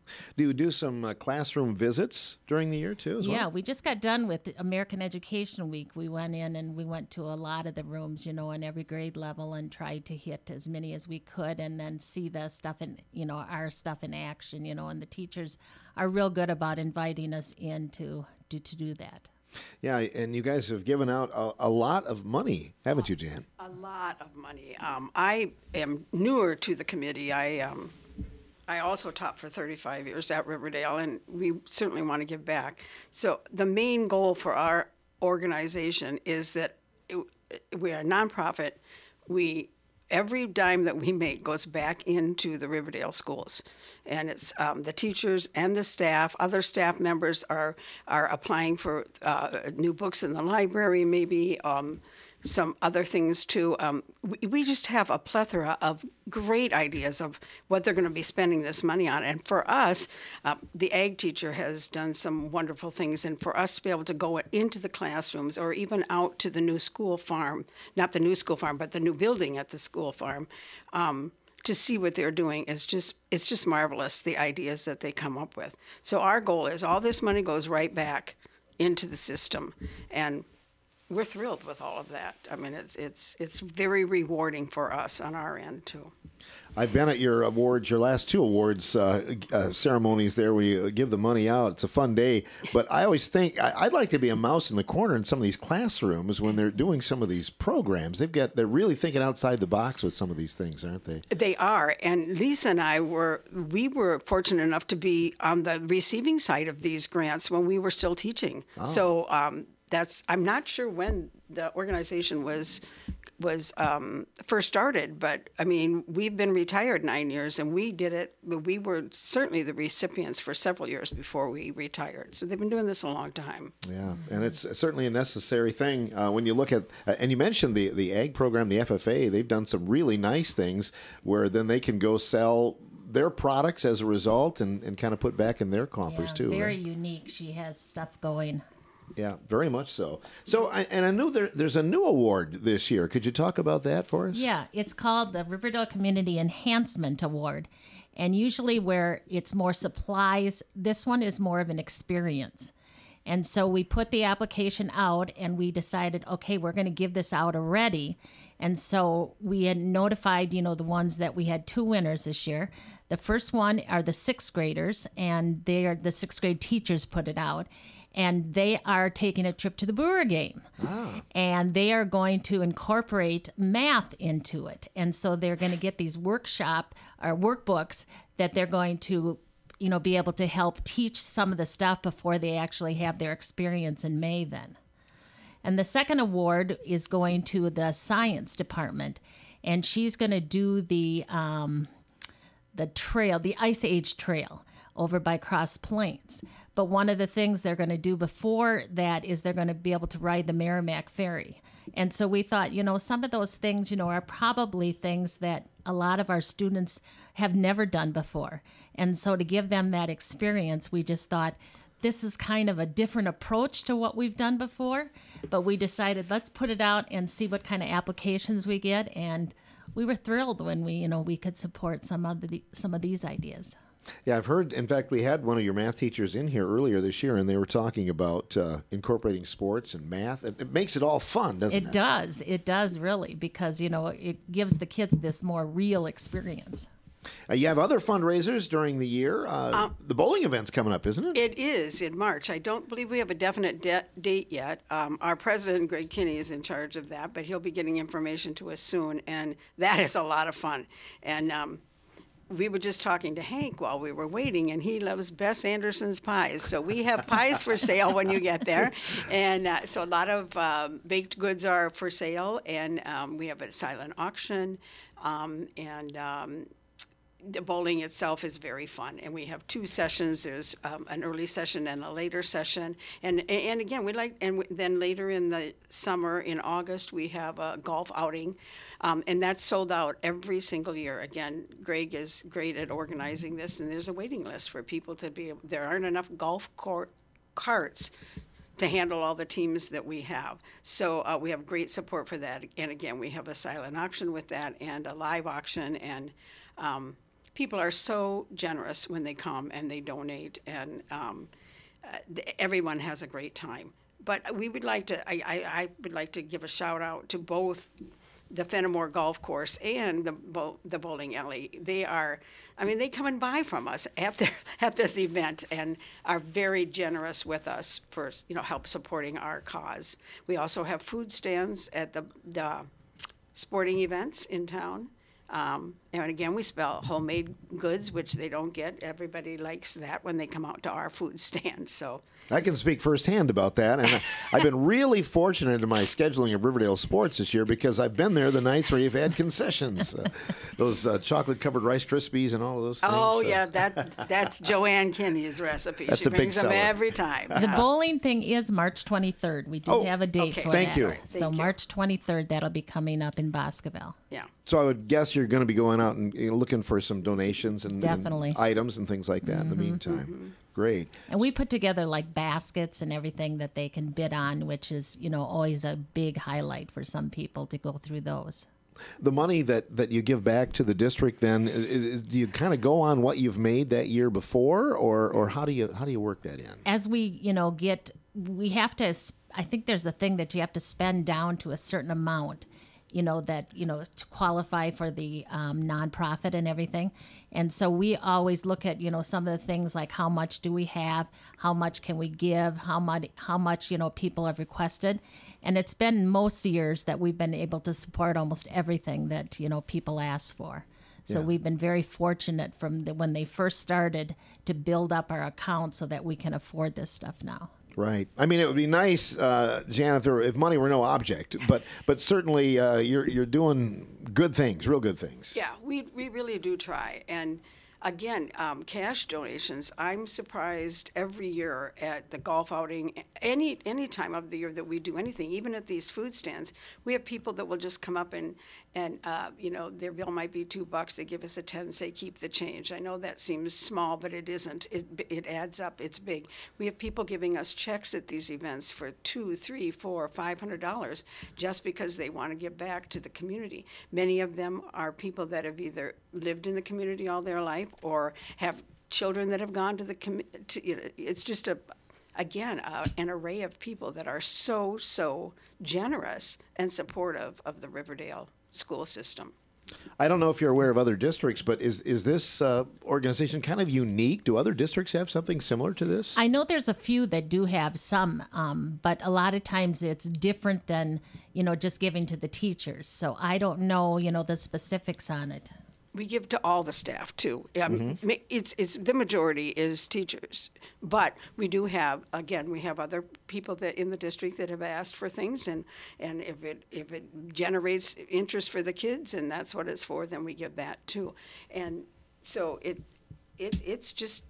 Do you do some classroom visits during the year, too, as well? Yeah, we just got done with American Education Week. We went in and we went to a lot of the rooms, in every grade level and tried to hit as many as we could and then see the stuff in, our stuff in action, and the teachers are real good about inviting us in to do that. Yeah, and you guys have given out a lot of money, haven't you, Jan? A lot of money. I am newer to the committee. I also taught for 35 years at Riverdale, and we certainly want to give back. So the main goal for our organization is that we are a nonprofit. Every dime that we make goes back into the Riverdale schools, and it's the teachers and the staff. Other staff members are applying for new books in the library, maybe some other things too. We just have a plethora of great ideas of what they're going to be spending this money on. And for us, the ag teacher has done some wonderful things. And for us to be able to go into the classrooms or even out to the new school farm, not the new school farm, but the new building at the school farm, to see what they're doing it's just marvelous, the ideas that they come up with. So our goal is all this money goes right back into the system. And we're thrilled with all of that. I mean, it's very rewarding for us on our end, too. I've been at your awards, your last two awards ceremonies there where you give the money out. It's a fun day. But I always think I'd like to be a mouse in the corner in some of these classrooms when they're doing some of these programs. They're really thinking outside the box with some of these things, aren't they? They are. And Lisa and I were fortunate enough to be on the receiving side of these grants when we were still teaching. Oh. So I'm not sure when the organization was first started, but I mean, we've been retired 9 years and we did it. We were certainly the recipients for several years before we retired. So they've been doing this a long time. Yeah, and it's certainly a necessary thing. When you look at, and you mentioned the ag program, the FFA, they've done some really nice things where then they can go sell their products as a result and kind of put back in their coffers too. Very right? unique. She has stuff going. Yeah, very much so. So, and I know there's a new award this year. Could you talk about that for us? Yeah, it's called the Riverdale Community Enhancement Award. And usually where it's more supplies, this one is more of an experience. And so we put the application out and we decided, okay, we're going to give this out already. And so we had notified, the ones that we had 2 winners this year. The first one are the 6th graders, and the 6th grade teachers put it out. And they are taking a trip to the Brewer game. Ah. And they are going to incorporate math into it. And so they're going to get these workbooks that they're going to, be able to help teach some of the stuff before they actually have their experience in May then. And the second award is going to the science department. And she's going to do the trail, the Ice Age Trail over by Cross Plains. But one of the things they're going to do before that is they're going to be able to ride the Merrimack Ferry. And so we thought, some of those things, are probably things that a lot of our students have never done before. And so to give them that experience, we just thought this is kind of a different approach to what we've done before. But we decided, let's put it out and see what kind of applications we get. And we were thrilled when we could support some of these ideas. Yeah, I've heard, in fact, we had one of your math teachers in here earlier this year, and they were talking about incorporating sports and math. It makes it all fun, doesn't it? It does, really, because, it gives the kids this more real experience. You have other fundraisers during the year. The bowling event's coming up, isn't it? It is in March. I don't believe we have a definite date yet. Our president, Greg Kinney, is in charge of that, but he'll be getting information to us soon, and that is a lot of fun. And we were just talking to Hank while we were waiting, and he loves Bess Anderson's pies. So we have pies for sale when you get there. And so a lot of baked goods are for sale, and we have a silent auction. The bowling itself is very fun, and we have 2 sessions. There's an early session and a later session, and again then later in the summer in August we have a golf outing, and that's sold out every single year. Again, Greg is great at organizing this, and there's a waiting list for people to be. There aren't enough golf carts to handle all the teams that we have. So we have great support for that, and again we have a silent auction with that and a live auction, and people are so generous when they come and they donate, and everyone has a great time. But we would like to, I would like to give a shout out to both the Fenimore Golf Course and the bowling alley. They come and buy from us at this event and are very generous with us for help supporting our cause. We also have food stands at the sporting events in town. And again, we sell homemade goods, which they don't get. Everybody likes that when they come out to our food stand. So I can speak firsthand about that, and I've been really fortunate in my scheduling of Riverdale sports this year because I've been there the nights where you've had concessions, those chocolate-covered Rice Krispies and all of those things. Oh, yeah, that's Joanne Kinney's recipe. That's she a big brings them seller. every time. The bowling thing is March 23rd. We do have a date for Thank that. you. So Thank you. March 23rd, that'll be coming up in Boscoville. Yeah. So I would guess you're going to be going out and looking for some donations and Definitely. items and things like that in the meantime. Great. And we put together like baskets and everything that they can bid on, which is, always a big highlight for some people to go through those. The money that you give back to the district, then, do you kind of go on what you've made that year before, or how do you work that in? As we, we have to, I think there's a thing that you have to spend down to a certain amount, to qualify for the nonprofit and everything. And so we always look at, some of the things like how much do we have, how much can we give, how much, people have requested. And it's been most years that we've been able to support almost everything that, people ask for. So we've been very fortunate from when they first started to build up our account so that we can afford this stuff now. Right. I mean, it would be nice, Jan, if money were no object, but certainly you're doing good things, real good things. Yeah, we really do try. And again, cash donations, I'm surprised every year at the golf outing, any time of the year that we do anything, even at these food stands, we have people that will just come up and their bill might be $2. They give us a 10, say, keep the change. I know that seems small, but it isn't. It adds up. It's big. We have people giving us checks at these events for $200, $300, $400, $500 just because they want to give back to the community. Many of them are people that have either lived in the community all their life or have children that have gone to the community. It's just an array of people that are so generous and supportive of the Riverdale school system. I don't know if you're aware of other districts, but is this organization kind of unique? Do other districts have something similar to this? I know there's a few that do have some, but a lot of times it's different than, just giving to the teachers. So I don't know, the specifics on it. We give to all the staff too. It's the majority is teachers, but we do have we have other people that in the district that have asked for things, and if it generates interest for the kids and that's what it's for, then we give that too. And so it's just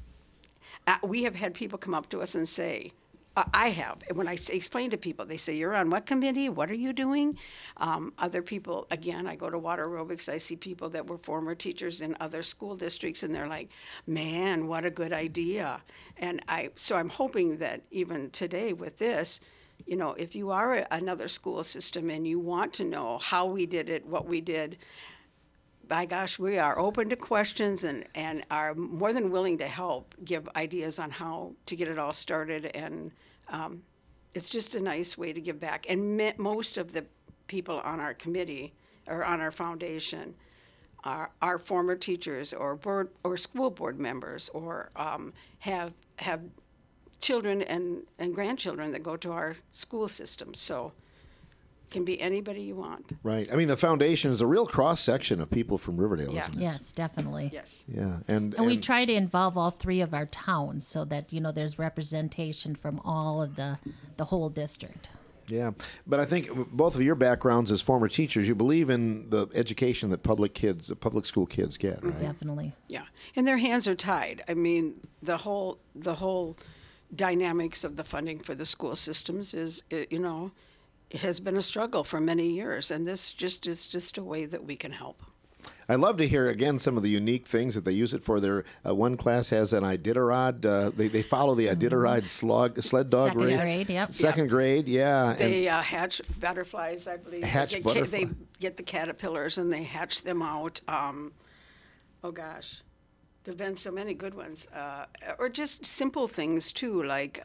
we have had people come up to us and say. I have. When I explain to people, they say, you're on what committee? What are you doing? Other people, again, I go to water aerobics. I see people that were former teachers in other school districts, and they're like, man, what a good idea. And so I'm hoping that even today with this, if you are another school system and you want to know how we did it, what we did, by gosh, we are open to questions and are more than willing to help give ideas on how to get it all started. And it's just a nice way to give back. And most of the people on our committee or on our foundation are former teachers or school board members or have children and grandchildren that go to our school system. So can be anybody you want. Right. I mean, the foundation is a real cross-section of people from Riverdale, isn't it? Yes, definitely. Yes. Yeah. And we try to involve all three of our towns so that, there's representation from all of the whole district. Yeah. But I think both of your backgrounds as former teachers, you believe in the education that public school kids get, right? Definitely. Yeah. And their hands are tied. I mean, the whole dynamics of the funding for the school systems is, has been a struggle for many years, and this is just a way that we can help. I'd love to hear, again, some of the unique things that they use it for. Their one class has an Iditarod. They follow the Iditarod sled dog Second race. grade, yep. Second grade, yeah. They hatch butterflies, I believe. Hatch butterflies. They get the caterpillars and they hatch them out. Oh, gosh. There've been so many good ones. Or just simple things, too, like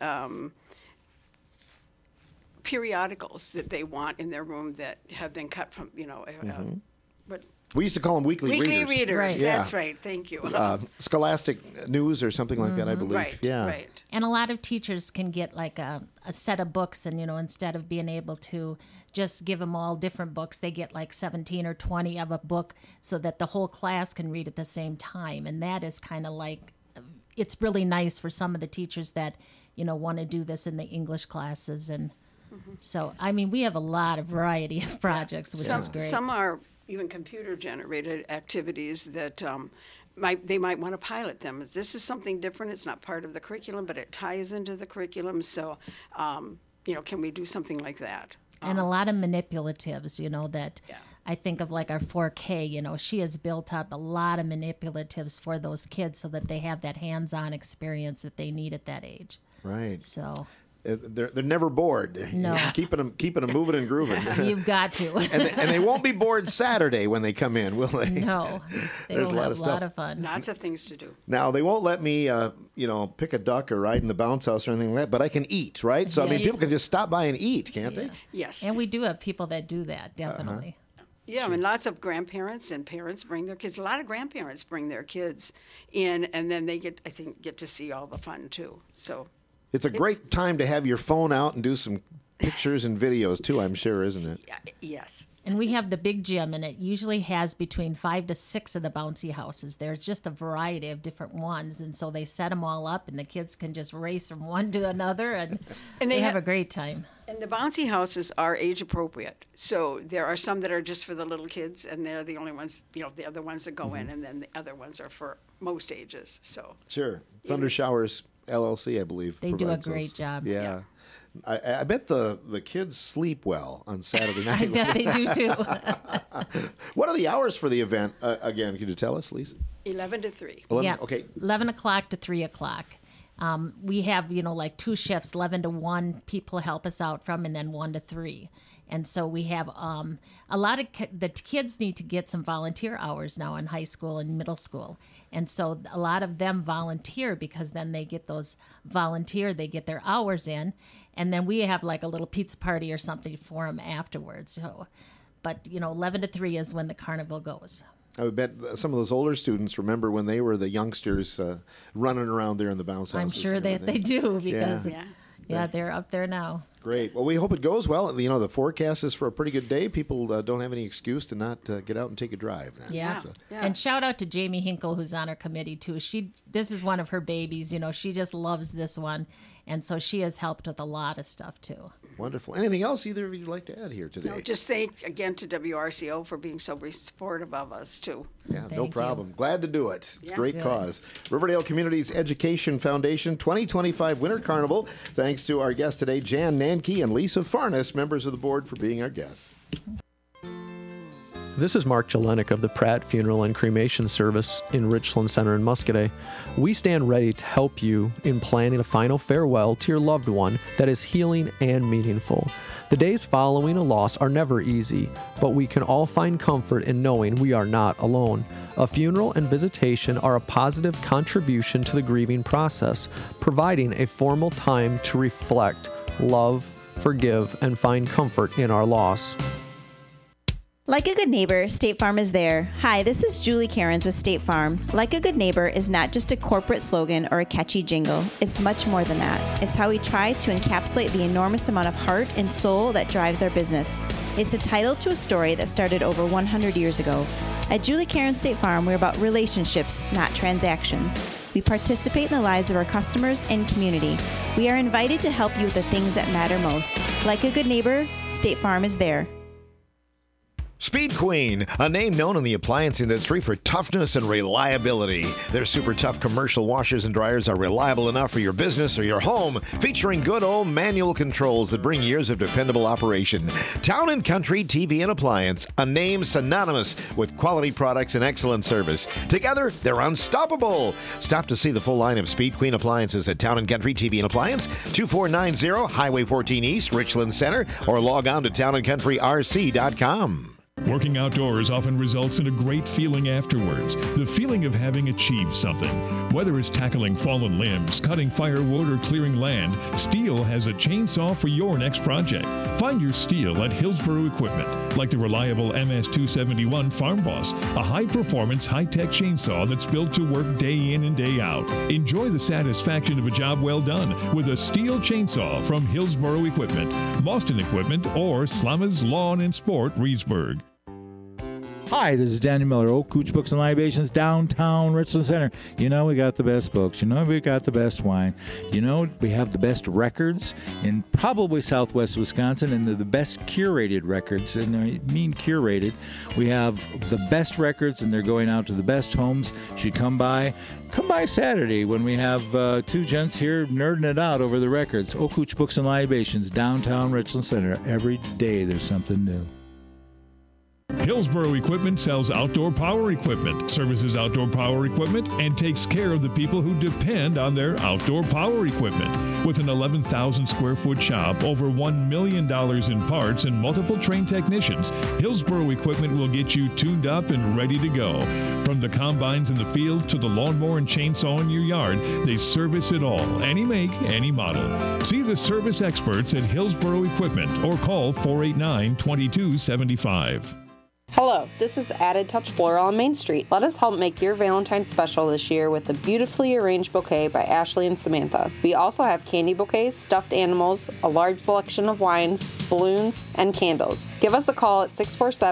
periodicals that they want in their room that have been cut from, but We used to call them weekly readers. Weekly readers, Right. that's right. Thank you. Scholastic News or something like that, I believe. Right, yeah. right. And a lot of teachers can get like a set of books, and instead of being able to just give them all different books, they get like 17 or 20 of a book so that the whole class can read at the same time. And that is kind of like, it's really nice for some of the teachers that want to do this in the English classes. And so, I mean, we have a lot of variety of projects, which is great. Some are even computer-generated activities that they might want to pilot them. This is something different. It's not part of the curriculum, but it ties into the curriculum. So, can we do something like that? And a lot of manipulatives, that I think of like our 4K, she has built up a lot of manipulatives for those kids so that they have that hands-on experience that they need at that age. Right. So they're never bored. No. keeping them moving and grooving. You've got to. and they won't be bored Saturday when they come in, will they? No. There's a lot have of a stuff. lot of fun. Lots of things to do. Now, they won't let me, pick a duck or ride in the bounce house or anything like that, but I can eat, right? So, I mean, Yes. people can just stop by and eat, can't they? Yes. And we do have people that do that, definitely. Yeah, I mean, lots of grandparents and parents bring their kids. A lot of grandparents bring their kids in, and then they get to see all the fun, too. So It's a great time to have your phone out and do some pictures and videos, too, I'm sure, isn't it? Yes. And we have the big gym, and it usually has between 5 to 6 of the bouncy houses. There's just a variety of different ones, and so they set them all up, and the kids can just race from one to another, and they have a great time. And the bouncy houses are age appropriate. So there are some that are just for the little kids, and they're the only ones, the other ones that go in, and then the other ones are for most ages. So Sure. Thunder Showers LLC, I believe. They do a provides great those. job. Yeah. I bet the kids sleep well on Saturday night. I bet they do, too. What are the hours for the event? Again, could you tell us, Lisa? 11 to 3. 11? Okay. 11 o'clock to 3 o'clock. We have, like 2 shifts, 11 to 1 people help us out from, and then 1 to 3. And so we have a lot of the kids need to get some volunteer hours now in high school and middle school. And so a lot of them volunteer because then they get they get their hours in. And then we have like a little pizza party or something for them afterwards. So, but, 11 to 3 is when the carnival goes. I would bet some of those older students remember when they were the youngsters running around there in the bounce houses. I'm sure that they do because, Yeah. they're up there now. Great. Well, we hope it goes well. The forecast is for a pretty good day. People don't have any excuse to not get out and take a drive now. Yeah. So. And shout out to Jamie Hinkle, who's on our committee, too. This is one of her babies. She just loves this one. And so she has helped with a lot of stuff, too. Wonderful. Anything else either of you would like to add here today? No, just thank again to WRCO for being so supportive of us, too. Yeah, no problem. Glad to do it. It's a great Good. cause. Riverdale Communities Education Foundation 2025 Winter Carnival. Thanks to our guests today, Jan Nanke and Lisa Farnes, members of the board, for being our guests. This is Mark Jelenik of the Pratt Funeral and Cremation Service in Richland Center in Muscadet. We stand ready to help you in planning a final farewell to your loved one that is healing and meaningful. The days following a loss are never easy, but we can all find comfort in knowing we are not alone. A funeral and visitation are a positive contribution to the grieving process, providing a formal time to reflect, love, forgive, and find comfort in our loss. Like a good neighbor, State Farm is there. Hi, this is Julie Cairns with State Farm. Like a good neighbor is not just a corporate slogan or a catchy jingle. It's much more than that. It's how we try to encapsulate the enormous amount of heart and soul that drives our business. It's a title to a story that started over 100 years ago. At Julie Cairns State Farm, we're about relationships, not transactions. We participate in the lives of our customers and community. We are invited to help you with the things that matter most. Like a good neighbor, State Farm is there. Speed Queen, a name known in the appliance industry for toughness and reliability. Their super tough commercial washers and dryers are reliable enough for your business or your home, featuring good old manual controls that bring years of dependable operation. Town & Country TV and Appliance, a name synonymous with quality products and excellent service. Together, they're unstoppable. Stop to see the full line of Speed Queen appliances at Town & Country TV and Appliance, 2490 Highway 14 East, Richland Center, or log on to towncountryRC.com. Working outdoors often results in a great feeling afterwards, the feeling of having achieved something. Whether it's tackling fallen limbs, cutting firewood, or clearing land, Steel has a chainsaw for your next project. Find your Steel at Hillsboro Equipment, like the reliable MS-271 Farm Boss, a high-performance, high-tech chainsaw that's built to work day in and day out. Enjoy the satisfaction of a job well done with a Steel chainsaw from Hillsboro Equipment, Boston Equipment, or Slammers Lawn and Sport, Reedsburg. Hi, this is Daniel Miller, Oak Cooch Books and Libations, downtown Richland Center. You know we got the best books. You know we got the best wine. You know we have the best records in probably southwest Wisconsin, and they're the best curated records. And I mean curated. We have the best records, and they're going out to the best homes. You should come by. Come by Saturday when we have two gents here nerding it out over the records. Oak Cooch Books and Libations, downtown Richland Center. Every day there's something new. Hillsboro Equipment sells outdoor power equipment, services outdoor power equipment, and takes care of the people who depend on their outdoor power equipment. With an 11,000 square foot shop, over $1 million in parts, and multiple trained technicians, Hillsboro Equipment will get you tuned up and ready to go. From the combines in the field to the lawnmower and chainsaw in your yard, they service it all, any make, any model. See the service experts at Hillsboro Equipment or call 489-2275. Hello, this is Added Touch Floral on Main Street. Let us help make your Valentine's special this year with the beautifully arranged bouquet by Ashley and Samantha. We also have candy bouquets, stuffed animals, a large selection of wines, balloons, and candles. Give us a call at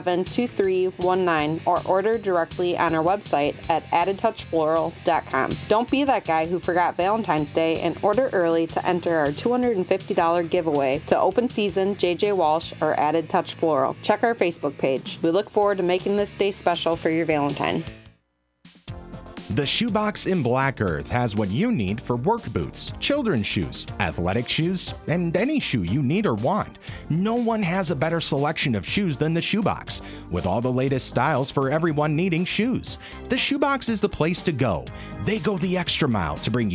647-2319 or order directly on our website at addedtouchfloral.com. Don't be that guy who forgot Valentine's Day and order early to enter our $250 giveaway to Open Season, JJ Walsh, or Added Touch Floral. Check our Facebook page. We look forward to making this day special for your Valentine. The Shoebox in Black Earth has what you need for work boots, children's shoes, athletic shoes, and any shoe you need or want. No one has a better selection of shoes than the Shoebox, with all the latest styles for everyone needing shoes. The Shoebox is the place to go. They go the extra mile to bring you